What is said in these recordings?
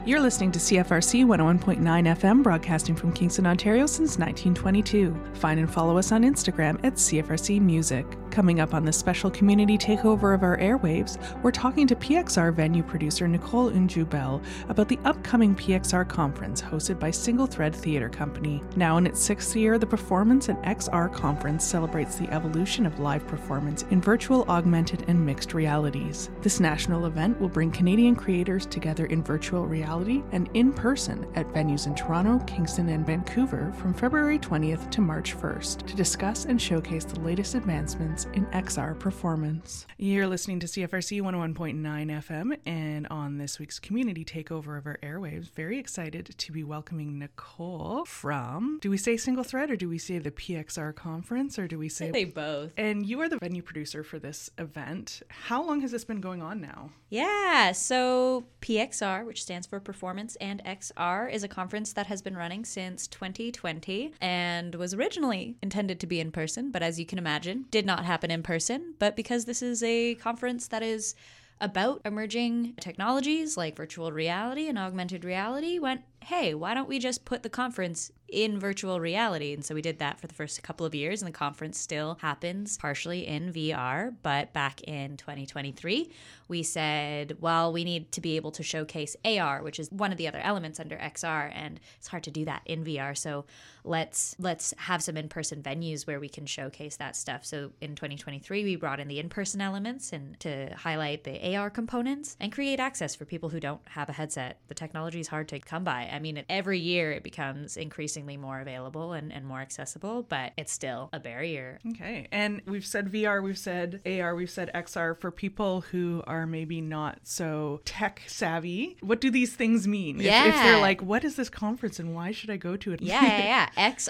You're listening to CFRC 101.9 FM, broadcasting from Kingston, Ontario since 1922. Find and follow us on Instagram at CFRC Music. Coming up on this special community takeover of our airwaves, we're talking to PXR venue producer Nicole Unju-Bell about the upcoming PXR conference hosted by Single Thread Theatre Company. Now in its sixth year, the Performance and XR Conference celebrates the evolution of live performance in virtual, augmented, and mixed realities. This national event will bring Canadian creators together in virtual reality and in person at venues in Toronto, Kingston, and Vancouver from February 20th to March 1st to discuss and showcase the latest advancements in XR performance. You're listening to CFRC 101.9 FM, and on this week's community takeover of our airwaves, very excited to be welcoming Nicole from, do we say Single Thread or do we say the PXR conference or do we say both? And you are the venue producer for this event. How long has this been going on now? Yeah, so PXR, which stands for Performance and XR, is a conference that has been running since 2020 and was originally intended to be in person, but as you can imagine, did not happen in person. But because this is a conference that is about emerging technologies like virtual reality and augmented reality, went, hey, why don't we just put the conference in virtual reality? And so we did that for the first couple of years, and the conference still happens partially in VR. But back in 2023, we said, well, we need to be able to showcase AR, which is one of the other elements under XR, and it's hard to do that in VR. So let's have some in-person venues where we can showcase that stuff. So in 2023, we brought in the in-person elements and to highlight the AR components and create access for people who don't have a headset. The technology is hard to come by. I mean, every year it becomes increasingly more available and more accessible, but it's still a barrier. Okay. And we've said VR, we've said AR, we've said XR. For people who are maybe not so tech savvy, what do these things mean? Yeah. If they're like, what is this conference and why should I go to it? Yeah.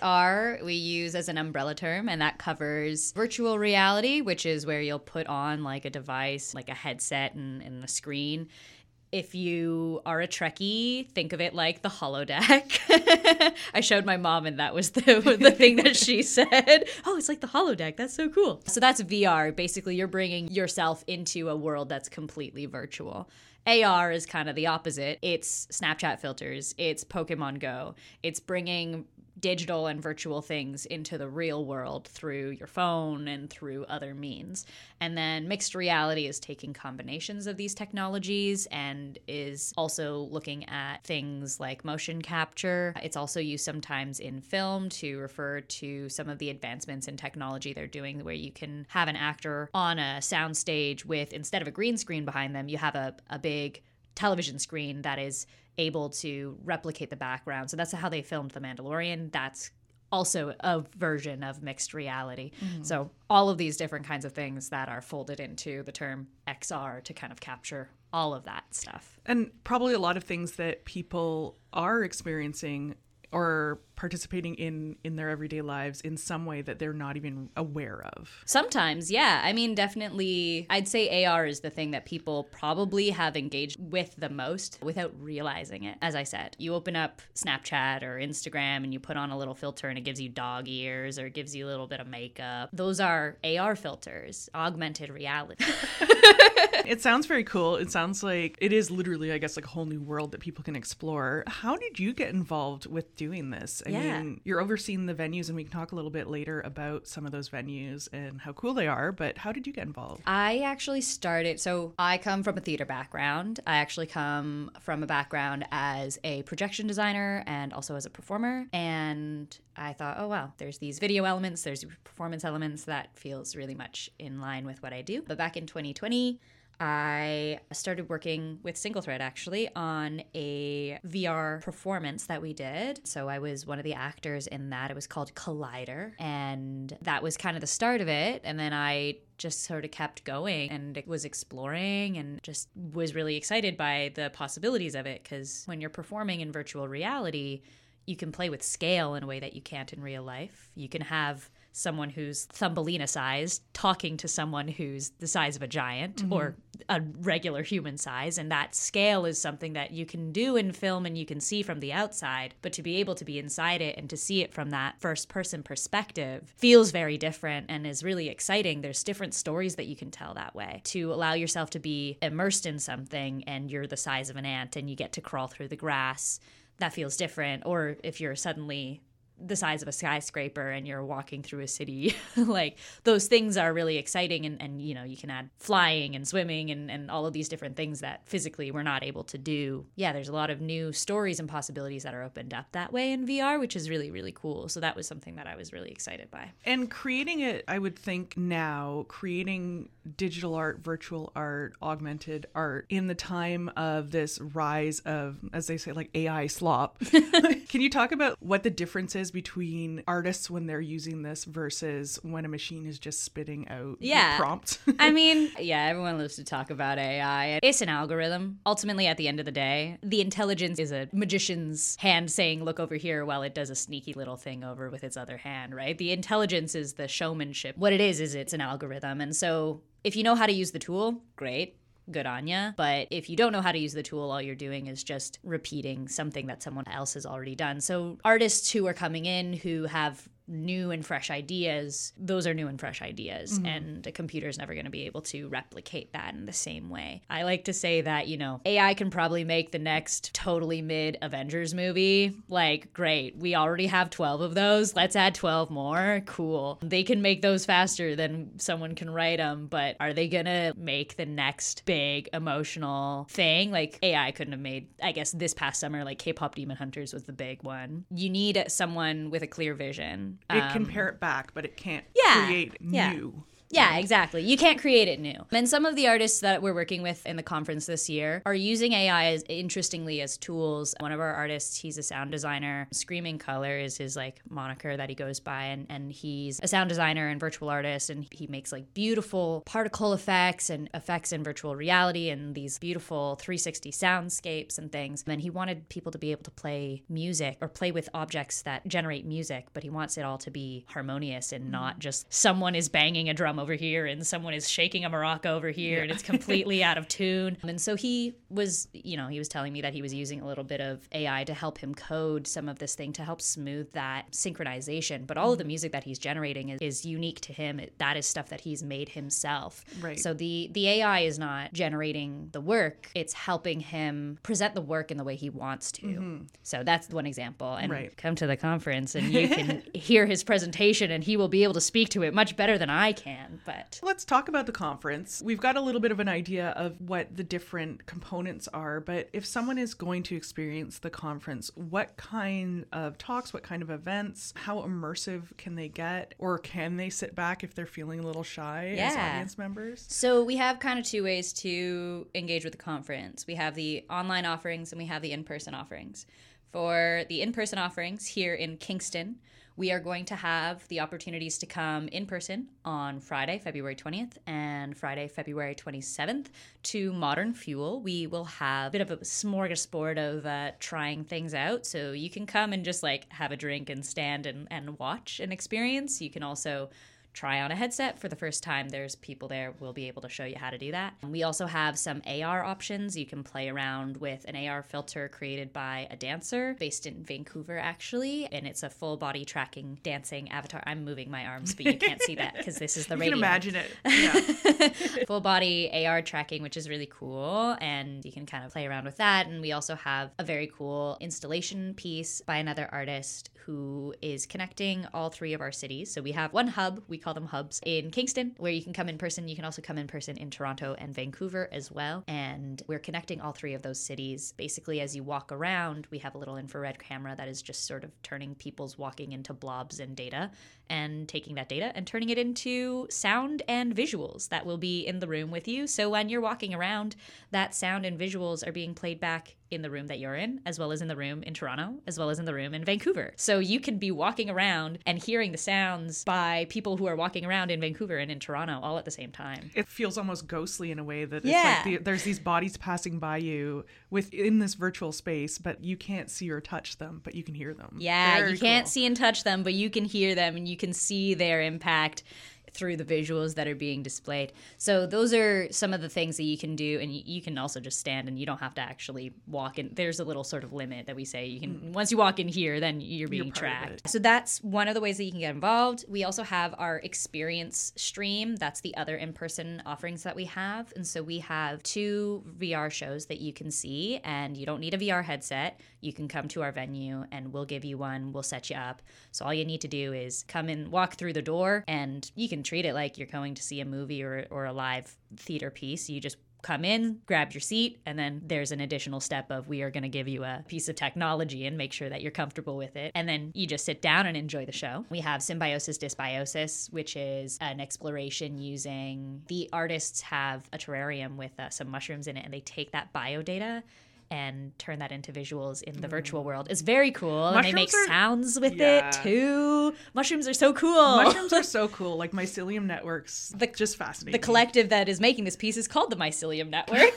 XR we use as an umbrella term, and that covers virtual reality, which is where you'll put on like a device, like a headset and a screen. If you are a Trekkie, think of it like the holodeck. I showed my mom, and that was the thing that she said. Oh, it's like the holodeck. That's so cool. So that's VR. Basically, you're bringing yourself into a world that's completely virtual. AR is kind of the opposite. It's Snapchat filters. It's Pokemon Go. It's bringing digital and virtual things into the real world through your phone and through other means. And then mixed reality is taking combinations of these technologies and is also looking at things like motion capture. It's also used sometimes in film to refer to some of the advancements in technology they're doing, where you can have an actor on a soundstage with, instead of a green screen behind them, you have a big television screen that is able to replicate the background. So that's how they filmed The Mandalorian. That's also a version of mixed reality. Mm-hmm. So all of these different kinds of things that are folded into the term XR to kind of capture all of that stuff. And probably a lot of things that people are experiencing or participating in their everyday lives in some way that they're not even aware of. Sometimes, yeah. I mean, definitely, I'd say AR is the thing that people probably have engaged with the most without realizing it. As I said, you open up Snapchat or Instagram and you put on a little filter and it gives you dog ears or it gives you a little bit of makeup. Those are AR filters, augmented reality. It sounds very cool. It sounds like it is literally, I guess, like a whole new world that people can explore. How did you get involved with doing this? I mean, you're overseeing the venues, and we can talk a little bit later about some of those venues and how cool they are, but how did you get involved? I actually started, so I come from a theater background. I actually come from a background as a projection designer and also as a performer. And I thought, oh, wow, there's these video elements, there's performance elements that feels really much in line with what I do. But back in 2020, I started working with Single Thread actually on a VR performance that we did. So I was one of the actors in that. It was called Collider, and that was kind of the start of it. And then I just sort of kept going and was exploring and just was really excited by the possibilities of it, because when you're performing in virtual reality, you can play with scale in a way that you can't in real life. You can have someone who's Thumbelina sized talking to someone who's the size of a giant, or a regular human size, and that scale is something that you can do in film and you can see from the outside, but to be able to be inside it and to see it from that first person perspective feels very different and is really exciting. There's different stories that you can tell that way. To allow yourself to be immersed in something and you're the size of an ant and you get to crawl through the grass, that feels different. Or if you're suddenly the size of a skyscraper and you're walking through a city, like those things are really exciting. And you know, you can add flying and swimming and all of these different things that physically we're not able to do. Yeah, there's a lot of new stories and possibilities that are opened up that way in VR, which is really, really cool. So that was something that I was really excited by. And creating it, I would think now, creating digital art, virtual art, augmented art in the time of this rise of, as they say, like AI slop. Can you talk about what the difference is between artists when they're using this versus when a machine is just spitting out prompts? I mean, yeah, everyone loves to talk about AI. It's an algorithm. Ultimately, at the end of the day, the intelligence is a magician's hand saying, look over here, while it does a sneaky little thing over with its other hand, right? The intelligence is the showmanship. What it is it's an algorithm. And so if you know how to use the tool, great. Good on ya. But if you don't know how to use the tool, all you're doing is just repeating something that someone else has already done. So artists who are coming in who have new and fresh ideas, those are new and fresh ideas. Mm-hmm. And a computer is never going to be able to replicate that in the same way. I like to say that, you know, AI can probably make the next totally mid Avengers movie. Like, great. We already have 12 of those. Let's add 12 more. Cool. They can make those faster than someone can write them, but are they going to make the next big emotional thing? Like, AI couldn't have made, I guess, this past summer, like K-pop Demon Hunters was the big one. You need someone with a clear vision. It can parrot back, but it can't create new. Yeah, exactly. You can't create it new. And some of the artists that we're working with in the conference this year are using AI interestingly as tools. One of our artists, he's a sound designer. Screaming Color is his like moniker that he goes by. And he's a sound designer and virtual artist. And he makes like beautiful particle effects and effects in virtual reality and these beautiful 360 soundscapes and things. And he wanted people to be able to play music or play with objects that generate music, but he wants it all to be harmonious and not just someone is banging a drum over here and someone is shaking a maraca over here and it's completely out of tune. And so he was telling me that he was using a little bit of AI to help him code some of this thing to help smooth that synchronization. But all of the music that he's generating is unique to him. That is stuff that he's made himself. Right. So the AI is not generating the work. It's helping him present the work in the way he wants to. Mm-hmm. So that's one example. And come to the conference and you can hear his presentation and he will be able to speak to it much better than I can. But let's talk about the conference. We've got a little bit of an idea of what the different components are, but if someone is going to experience the conference, what kind of talks, what kind of events, how immersive can they get? Or can they sit back if they're feeling a little shy as audience members? So we have kind of two ways to engage with the conference. We have the online offerings and we have the in-person offerings. For the in-person offerings here in Kingston, we are going to have the opportunities to come in person on Friday, February 20th and Friday, February 27th to Modern Fuel. We will have a bit of a smorgasbord of trying things out. So you can come and just like have a drink and stand and watch an experience. You can also try on a headset for the first time. There's people there who will be able to show you how to do that. We also have some AR options. You can play around with an AR filter created by a dancer based in Vancouver, actually, and it's a full body tracking dancing avatar. I'm moving my arms, but you can't see that because this is the radio. You can imagine it. Yeah. Full body AR tracking, which is really cool, and you can kind of play around with that. And we also have a very cool installation piece by another artist who is connecting all three of our cities. So we have one hub, we call them hubs, in Kingston, where you can come in person. You can also come in person in Toronto and Vancouver as well. And we're connecting all three of those cities. Basically, as you walk around, we have a little infrared camera that is just sort of turning people's walking into blobs and data and taking that data and turning it into sound and visuals that will be in the room with you. So when you're walking around, that sound and visuals are being played back in the room that you're in, as well as in the room in Toronto, as well as in the room in Vancouver. So you can be walking around and hearing the sounds by people who are walking around in Vancouver and in Toronto all at the same time. It feels almost ghostly in a way that it's like there's these bodies passing by you within this virtual space, but you can't see or touch them, but you can hear them. Yeah, Very you can't cool. see and touch them, but you can hear them and you can see their impact through the visuals that are being displayed. So those are some of the things that you can do, and you can also just stand, and you don't have to actually walk in. There's a little sort of limit that we say you can, once you walk in here, then you're being tracked. So that's one of the ways that you can get involved. We also have our experience stream. That's the other in-person offerings that we have. And so we have 2 VR shows that you can see, and you don't need a VR headset. You can come to our venue and we'll give you one. We'll set you up. So all you need to do is come and walk through the door, and you can treat it like you're going to see a movie or a live theater piece. You just come in, grab your seat, and then there's an additional step of we are going to give you a piece of technology and make sure that you're comfortable with it. And then you just sit down and enjoy the show. We have Symbiosis Dysbiosis, which is an exploration using, the artists have a terrarium with some mushrooms in it, and they take that biodata and turn that into visuals in the virtual world. It's very cool. And they make sounds with it too. Mushrooms are so cool. Mushrooms are so cool. Like mycelium networks, just fascinating. The collective that is making this piece is called the Mycelium Network.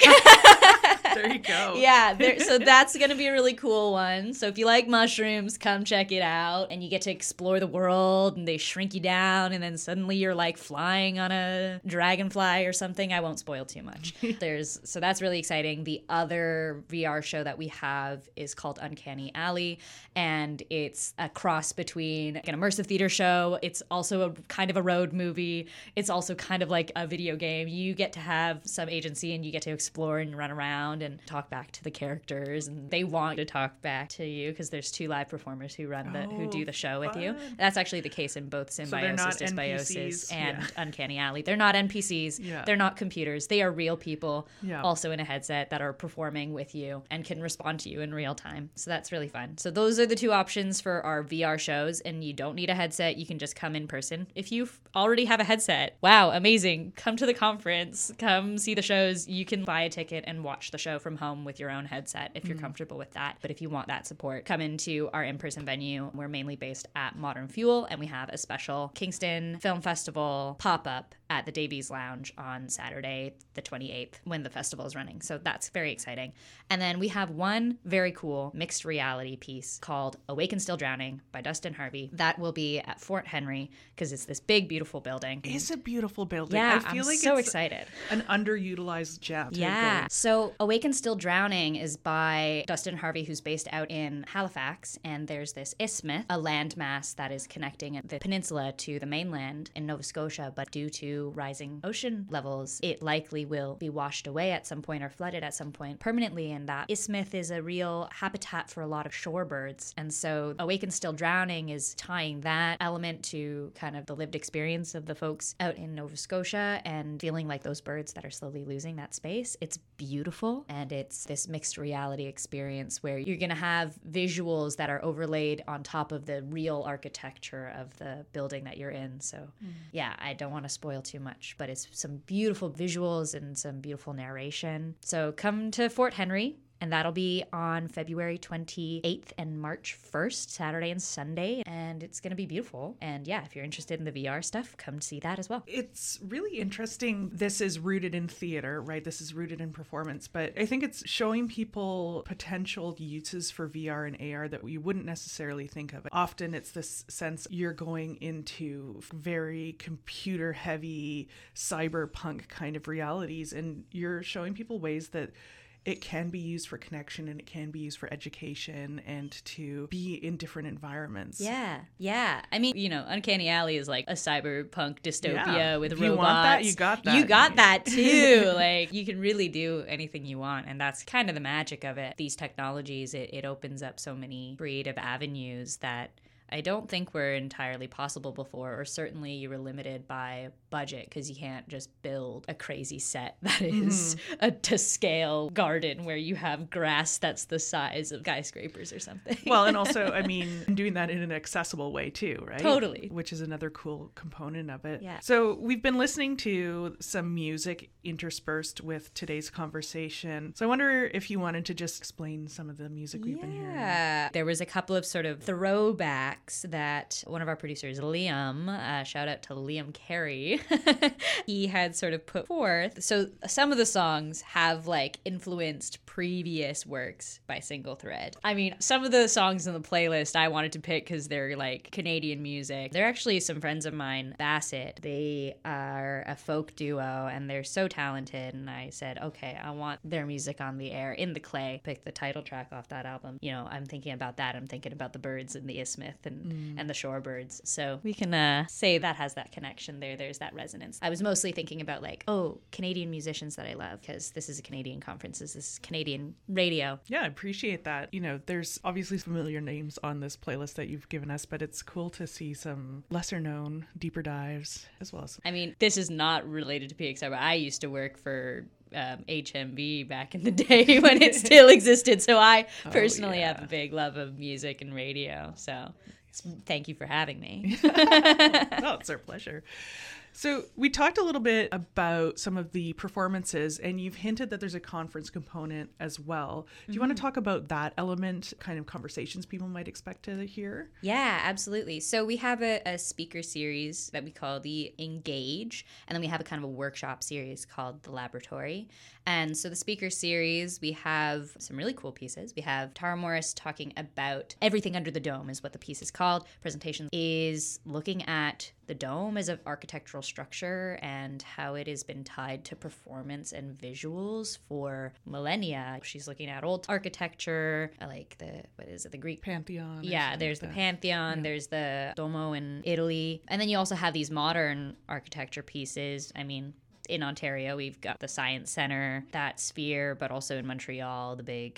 There you go. Yeah, so that's going to be a really cool one. So if you like mushrooms, come check it out. And you get to explore the world, and they shrink you down, and then suddenly you're like flying on a dragonfly or something. I won't spoil too much. So that's really exciting. The other VR show that we have is called Uncanny Alley, and it's a cross between an immersive theater show. It's also a kind of a road movie. It's also kind of like a video game. You get to have some agency, and you get to explore and run around and talk back to the characters, and they want to talk back to you because there's 2 live performers who who do the show with you. That's actually the case in both Symbiosis, Dysbiosis, and Uncanny Alley. They're not NPCs. Yeah. They're not computers. They are real people, also in a headset, that are performing with you and can respond to you in real time. So that's really fun. So those are the 2 options for our VR shows, and you don't need a headset. You can just come in person. If you already have a headset, wow, amazing. Come to the conference. Come see the shows. You can buy a ticket and watch the show from home with your own headset if you're comfortable with that. But if you want that support, come into our in-person venue. We're mainly based at Modern Fuel, and we have a special Kingston Film Festival pop-up at the Davies Lounge on Saturday, the 28th, when the festival is running. So that's very exciting. And then we have one very cool mixed reality piece called Awake and Still Drowning by Dustin Harvey. That will be at Fort Henry because it's this big, beautiful building. It's a beautiful building. Yeah, I feel I'm like so it's excited. An underutilized gem. Yeah. So Awake and Still Drowning is by Dustin Harvey, who's based out in Halifax. And there's this isthmus, a landmass that is connecting the peninsula to the mainland in Nova Scotia. But due to rising ocean levels, it likely will be washed away at some point or flooded at some point permanently. And that isthmus is a real habitat for a lot of shorebirds. And so Awake and Still Drowning is tying that element to kind of the lived experience of the folks out in Nova Scotia and feeling like those birds that are slowly losing that space. It's beautiful, and it's this mixed reality experience where you're going to have visuals that are overlaid on top of the real architecture of the building that you're in. So yeah, I don't want to spoil too much, but it's some beautiful visuals and some beautiful narration. So come to Fort Henry. And that'll be on February 28th and March 1st, Saturday and Sunday. And it's going to be beautiful. And yeah, if you're interested in the VR stuff, come see that as well. It's really interesting. This is rooted in theater, right? This is rooted in performance. But I think it's showing people potential uses for VR and AR that you wouldn't necessarily think of. Often it's this sense you're going into very computer-heavy, cyberpunk kind of realities. And you're showing people ways that it can be used for connection, and it can be used for education and to be in different environments. Yeah. I mean, Uncanny Alley is like a cyberpunk dystopia with robots. You want that, you got that. You got that too. Like, you can really do anything you want, and that's kind of the magic of it. These technologies, it opens up so many creative avenues that I don't think were entirely possible before, or certainly you were limited by budget because you can't just build a crazy set that is a to scale garden where you have grass that's the size of skyscrapers or something. Well, and also, I mean, doing that in an accessible way too, right? Totally. Which is another cool component of it. Yeah. So we've been listening to some music interspersed with today's conversation. So I wonder if you wanted to just explain some of the music we've been hearing. Yeah. There was a couple of sort of throwback tracks that one of our producers, Liam, shout out to Liam Carey, he had sort of put forth. So some of the songs have like influenced previous works by Single Thread. I mean, some of the songs in the playlist I wanted to pick because they're like Canadian music. They're actually some friends of mine, Bassett. They are a folk duo and they're so talented. And I said, okay, I want their music on the air. In the Clay, pick the title track off that album. You know, I'm thinking about that. I'm thinking about the birds and the Isthmith and the shorebirds. So we can say that has that connection there. There's that resonance. I was mostly thinking about like, oh, Canadian musicians that I love because this is a Canadian conference. This is Canadian radio. Yeah, I appreciate that. You know, there's obviously familiar names on this playlist that you've given us, but it's cool to see some lesser known, deeper dives as well. I mean, this is not related to PXR, but I used to work for HMV back in the day when it still existed. So I personally have a big love of music and radio. So thank you for having me. Oh, it's our pleasure. So we talked a little bit about some of the performances, and you've hinted that there's a conference component as well. Do you want to talk about that element, kind of conversations people might expect to hear? Yeah, absolutely. So we have a speaker series that we call the Engage, and then we have a kind of a workshop series called the Laboratory. And so the speaker series, we have some really cool pieces. We have Tara Morris talking about Everything Under the Dome is what the piece is called. Presentation is looking at the dome as an architectural structure and how it has been tied to performance and visuals for millennia. She's looking at old architecture, like the Greek Pantheon. Yeah, there's the Pantheon, there's the Duomo in Italy. And then you also have these modern architecture pieces. I mean, in Ontario, we've got the Science Center, that Sphere, but also in Montreal, the big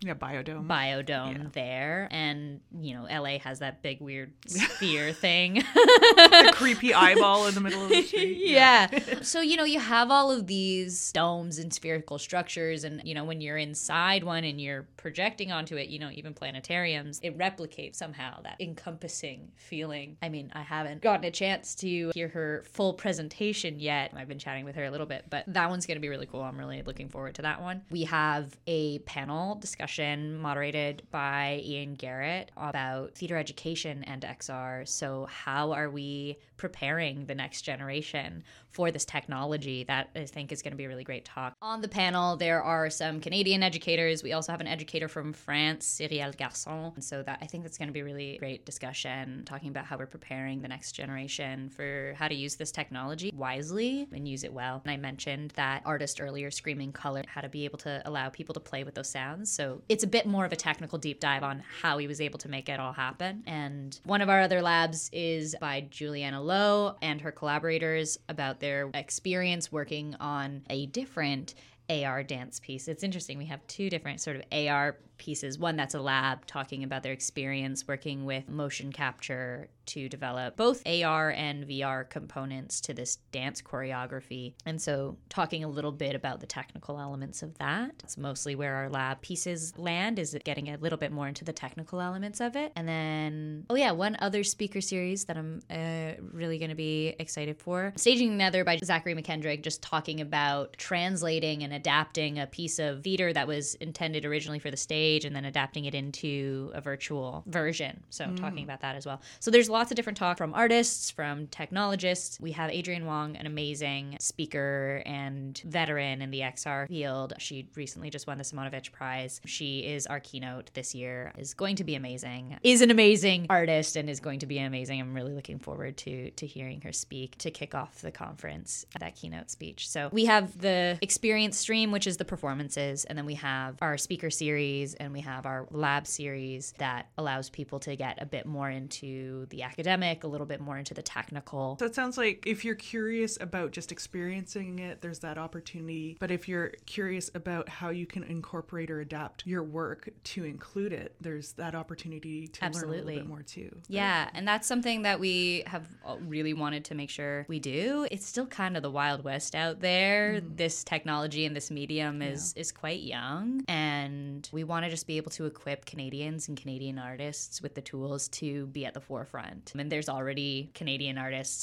biodome there. And, you know, LA has that big weird sphere thing. The creepy eyeball in the middle of the street. Yeah. So, you know, you have all of these domes and spherical structures. And, you know, when you're inside one and you're projecting onto it, you know, even planetariums, it replicates somehow that encompassing feeling. I mean, I haven't gotten a chance to hear her full presentation yet. I've been chatting with her a little bit, but that one's going to be really cool. I'm really looking forward to that one. We have a panel discussion moderated by Ian Garrett about theater education and XR. So how are we preparing the next generation for this technology? That I think is going to be a really great talk. On the panel, there are some Canadian educators. We also have an educator from France, Cyrielle Garçon. And so that I think that's going to be a really great discussion, talking about how we're preparing the next generation for how to use this technology wisely and use it well. And I mentioned that artist earlier, Screaming Color, how to be able to allow people to play with those sounds. So it's a bit more of a technical deep dive on how he was able to make it all happen. And one of our other labs is by Juliana Lowe and her collaborators about their experience working on a different AR dance piece. It's interesting. We have two different sort of AR pieces. One that's a lab talking about their experience working with motion capture to develop both AR and VR components to this dance choreography. And so talking a little bit about the technical elements of that. That's mostly where our lab pieces land, is getting a little bit more into the technical elements of it. And then, one other speaker series that I'm really going to be excited for. Staging Another by Zachary McKendrick, just talking about translating and adapting a piece of theater that was intended originally for the stage and then adapting it into a virtual version. So talking about that as well. So there's lots of different talk from artists, from technologists. We have Adrienne Wong, an amazing speaker and veteran in the XR field. She recently just won the Simonovich Prize. She is our keynote this year, is going to be amazing, is an amazing artist and is going to be amazing. I'm really looking forward to hearing her speak to kick off the conference, that keynote speech. So we have the experience stream, which is the performances, and then we have our speaker series and we have our lab series that allows people to get a bit more into the academic, a little bit more into the technical. So it sounds like if you're curious about just experiencing it, there's that opportunity. But if you're curious about how you can incorporate or adapt your work to include it, there's that opportunity to learn a little bit more too. Yeah, and that's something that we have really wanted to make sure we do. It's still kind of the Wild West out there. This technology and this medium is quite young, and we want to just be able to equip Canadians and Canadian artists with the tools to be at the forefront. And there's already Canadian artists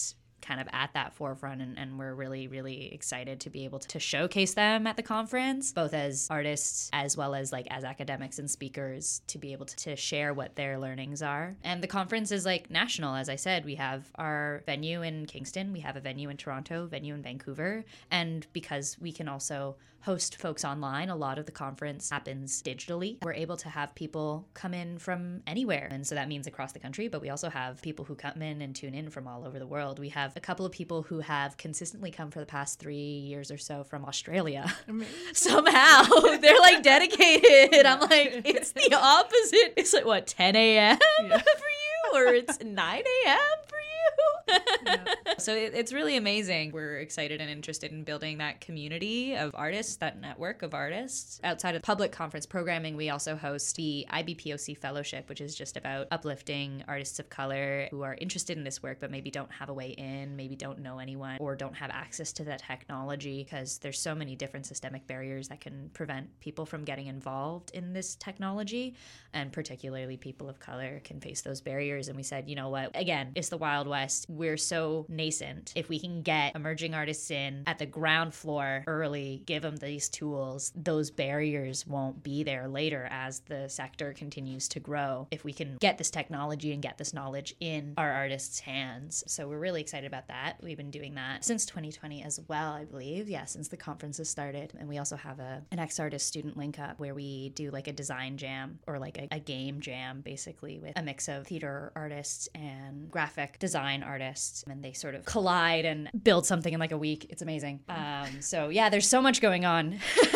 kind of at that forefront, and we're really, really excited to be able to showcase them at the conference, both as artists as well as like as academics and speakers, to be able to share what their learnings are. And the conference is like national. As I said, we have our venue in Kingston, we have a venue in Toronto, venue in Vancouver, and because we can also host folks online, a lot of the conference happens digitally. We're able to have people come in from anywhere, and so that means across the country, but we also have people who come in and tune in from all over the world. We have a couple of people who have consistently come for the past 3 years or so from Australia. Somehow they're like dedicated. I'm like, it's the opposite. It's like, what, 10 a.m. for you, or it's 9 a.m. for you? So it's really amazing. We're excited and interested in building that community of artists, that network of artists. Outside of public conference programming, we also host the IBPOC Fellowship, which is just about uplifting artists of color who are interested in this work but maybe don't have a way in, maybe don't know anyone, or don't have access to that technology, because there's so many different systemic barriers that can prevent people from getting involved in this technology, and particularly people of color can face those barriers. And we said, you know what, again, it's the Wild West. We're so nascent. If we can get emerging artists in at the ground floor early, give them these tools, those barriers won't be there later as the sector continues to grow, if we can get this technology and get this knowledge in our artists' hands. So we're really excited about that. We've been doing that since 2020 as well, I believe. Yeah, since the conference has started. And we also have an ex-artist student link up where we do like a design jam, or like a game jam, basically, with a mix of theater artists and graphic design artists, and they sort of collide and build something in like a week. It's amazing. So yeah, there's so much going on.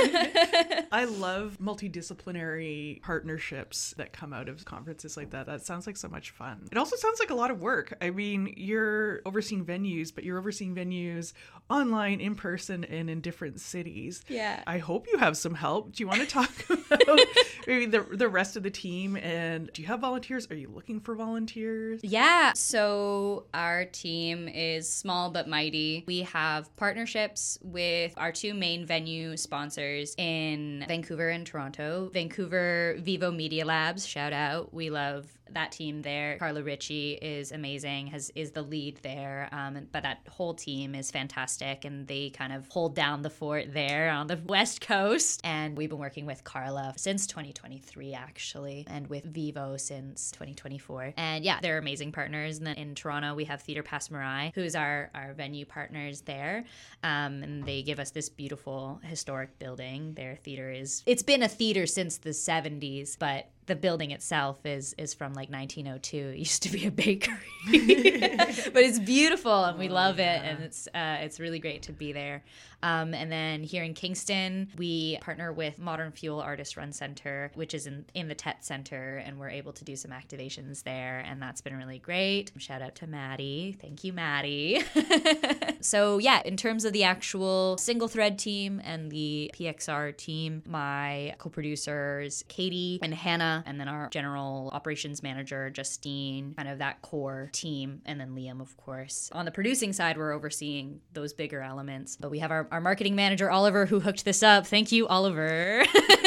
I love multidisciplinary partnerships that come out of conferences like that. That sounds like so much fun. It also sounds like a lot of work. I mean, you're overseeing venues, but you're overseeing venues online, in person, and in different cities. Yeah. I hope you have some help. Do you want to talk about maybe the rest of the team? And do you have volunteers? Are you looking for volunteers? Yeah. So our team is small but mighty. We have partnerships with our two main venue sponsors in Vancouver and Toronto. Vancouver, Vivo Media Labs, shout out. We love that team there. Carla Ritchie is amazing, is the lead there, but that whole team is fantastic, and they kind of hold down the fort there on the West Coast. And we've been working with Carla since 2023, actually, and with Vivo since 2024. And yeah, they're amazing partners. And then in Toronto, we have Theatre Passe Muraille, who's our venue partners there, and they give us this beautiful historic building. Their theater it's been a theater since the 70s, but the building itself is from like 1902. It used to be a bakery, but it's beautiful and we love it, and it's really great to be there. And then here in Kingston, we partner with Modern Fuel Artist Run Center, which is in the TET Center, and we're able to do some activations there, and that's been really great. Shout out to Maddie. Thank you, Maddie. So yeah, in terms of the actual single thread team and the PXR team, my co-producers, Katie and Hannah, and then our general operations manager, Justine, kind of that core team, and then Liam, of course. On the producing side, we're overseeing those bigger elements, but we have our marketing manager, Oliver, who hooked this up. Thank you, Oliver.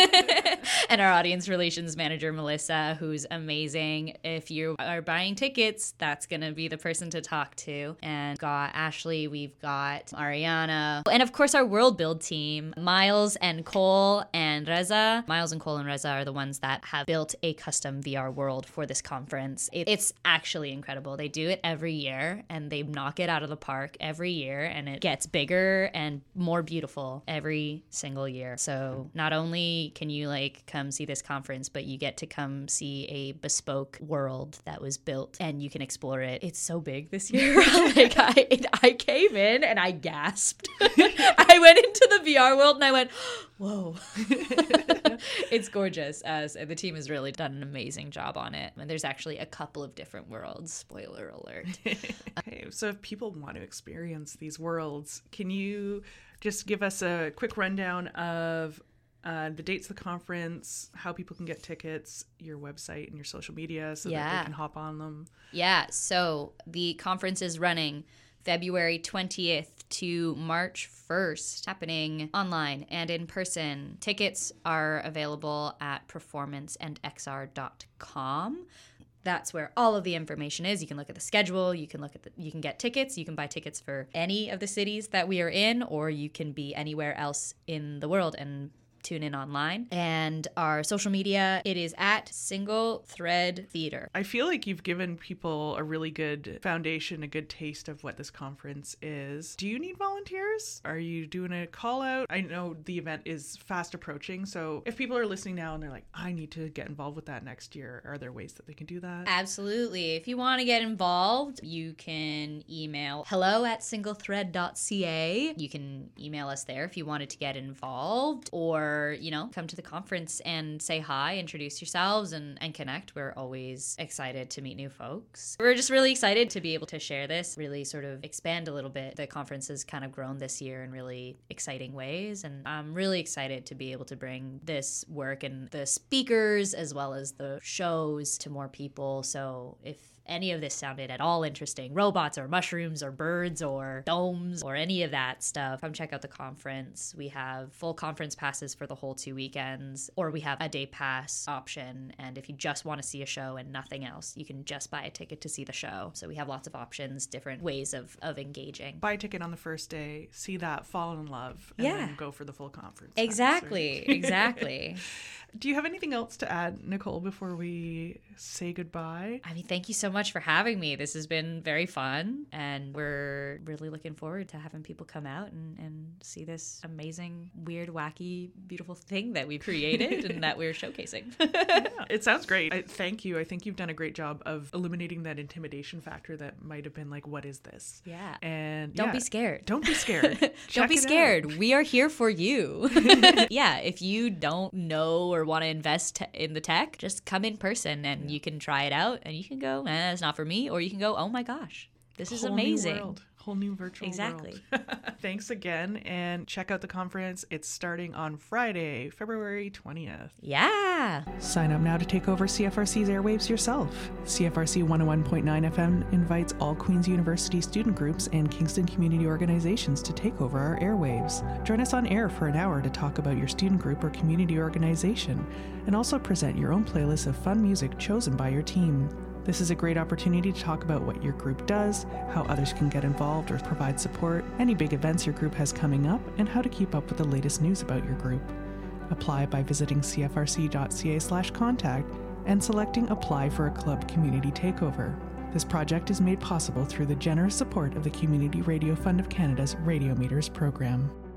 And our audience relations manager, Melissa, who's amazing. If you are buying tickets, that's going to be the person to talk to. And we've got Ashley, we've got Ariana, and of course our world build team, Miles and Cole and Reza. Miles and Cole and Reza are the ones that have built a custom VR world for this conference. It's actually incredible. They do it every year, and they knock it out of the park every year, and it gets bigger and more beautiful every single year. So not only can you like come see this conference, but you get to come see a bespoke world that was built, and you can explore it. It's so big this year. Like I came in and I gasped. I went into the VR world and I went, whoa. It's gorgeous. The team has really done an amazing job on it. And there's actually a couple of different worlds. Spoiler alert. Okay, so if people want to experience these worlds, can you just give us a quick rundown of the dates of the conference, how people can get tickets, your website and your social media so that they can hop on them? Yeah, so the conference is running February 20th to March 1st, happening online and in person. Tickets are available at performanceandxr.com. That's where all of the information is. You can look at the schedule, you can get tickets, you can buy tickets for any of the cities that we are in, or you can be anywhere else in the world and tune in online. And our social media, it is at Single Thread Theater. I feel like you've given people a really good foundation, a good taste of what this conference is. Do you need volunteers? Are you doing a call out? I know the event is fast approaching, so if people are listening now and they're like, I need to get involved with that next year, are there ways that they can do that? Absolutely. If you want to get involved, you can email hello@singlethread.ca. You can email us there if you wanted to get involved, or come to the conference and say hi, introduce yourselves, and connect. We're always excited to meet new folks. We're just really excited to be able to share this, really sort of expand a little bit. The conference has kind of grown this year in really exciting ways, and I'm really excited to be able to bring this work and the speakers as well as the shows to more people. So if any of this sounded at all interesting, robots or mushrooms or birds or domes or any of that stuff, come check out the conference. We have full conference passes for the whole 2 weekends, or we have a day pass option. And if you just want to see a show and nothing else, you can just buy a ticket to see the show. So we have lots of options, different ways of engaging. Buy a ticket on the first day, see that, fall in love, and then go for the full conference. Exactly. Do you have anything else to add, Nicole, before we say goodbye? I mean, thank you so much for having me. This has been very fun, and we're really looking forward to having people come out and see this amazing, weird, wacky, beautiful thing that we've created and that we're showcasing. Yeah, it sounds great. Thank you. I think you've done a great job of eliminating that intimidation factor that might have been like, what is this? Yeah. And don't be scared. Don't be scared. Don't be scared. We are here for you. Yeah. If you don't know or want to invest in the tech, just come in person and you can try it out and you can go, it's not for me, or you can go, oh my gosh, this is amazing. Whole new virtual world. Thanks again, and check out the conference. It's starting on Friday, February 20th. Yeah. Sign up now to take over CFRC's airwaves yourself. CFRC 101.9 FM invites all Queen's University student groups and Kingston community organizations to take over our airwaves. Join us on air for an hour to talk about your student group or community organization, and also present your own playlist of fun music chosen by your team. This is a great opportunity to talk about what your group does, how others can get involved or provide support, any big events your group has coming up, and how to keep up with the latest news about your group. Apply by visiting cfrc.ca/contact and selecting Apply for a Club Community Takeover. This project is made possible through the generous support of the Community Radio Fund of Canada's Radio Meters program.